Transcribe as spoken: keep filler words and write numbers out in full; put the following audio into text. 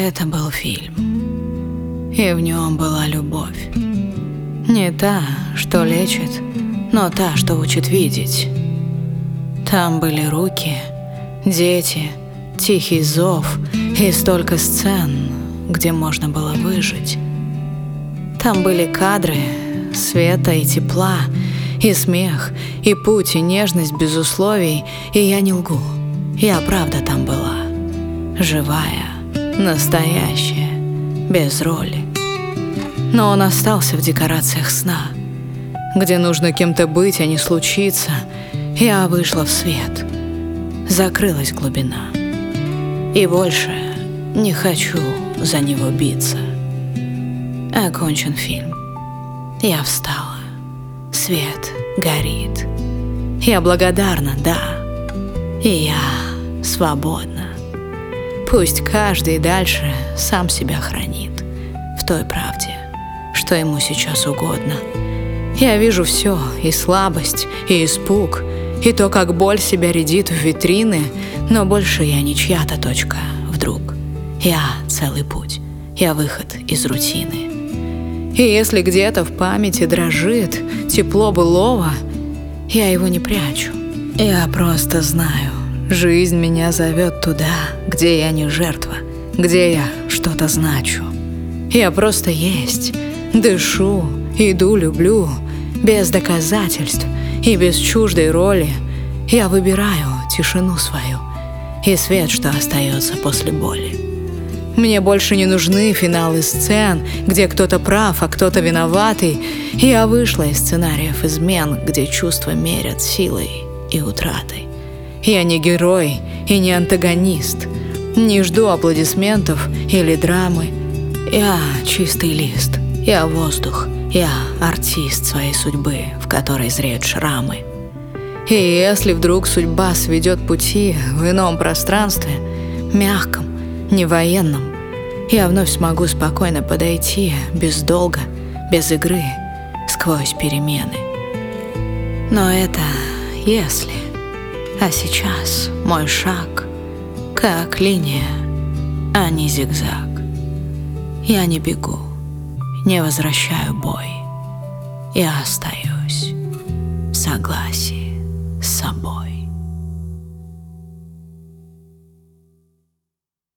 Это был фильм, и в нем была любовь. Не та, что лечит, но та, что учит видеть. Там были руки, дети, тихий зов и столько сцен, где можно было выжить. Там были кадры света и тепла, и смех, и путь, и нежность без условий, и я не лгу, я правда там была, живая, настоящая, без роли. Но он остался в декорациях сна, где нужно кем-то быть, а не случиться. Я вышла в свет, закрылась глубина, и больше не хочу за него биться. Окончен фильм. Я встала. Свет горит. Я благодарна, да. И я свободна. Пусть каждый дальше сам себя хранит в той правде, что ему сейчас угодно. Я вижу все, и слабость, и испуг, и то, как боль себя рядит в витрины, но больше я не чья-то точка вдруг. Я целый путь, я выход из рутины. И если где-то в памяти дрожит тепло былого, я его не прячу. Я просто знаю, жизнь меня зовет туда, где я не жертва, где я что-то значу. Я просто есть, дышу, иду, люблю, без доказательств и без чуждой роли. Я выбираю тишину свою и свет, что остается после боли. Мне больше не нужны финалы сцен, где кто-то прав, а кто-то виноватый. Я вышла из сценариев измен, где чувства мерят силой и утратой. Я не герой и не антагонист, не жду аплодисментов или драмы. Я чистый лист, я воздух, я артист своей судьбы, в которой зреют шрамы. И если вдруг судьба сведет пути в ином пространстве, мягком, не военном, я вновь смогу спокойно подойти, без долга, без игры, сквозь перемены. Но это если. А сейчас мой шаг как линия, а не зигзаг. Я не бегу, не возвращаю бой. Я остаюсь в согласии с собой.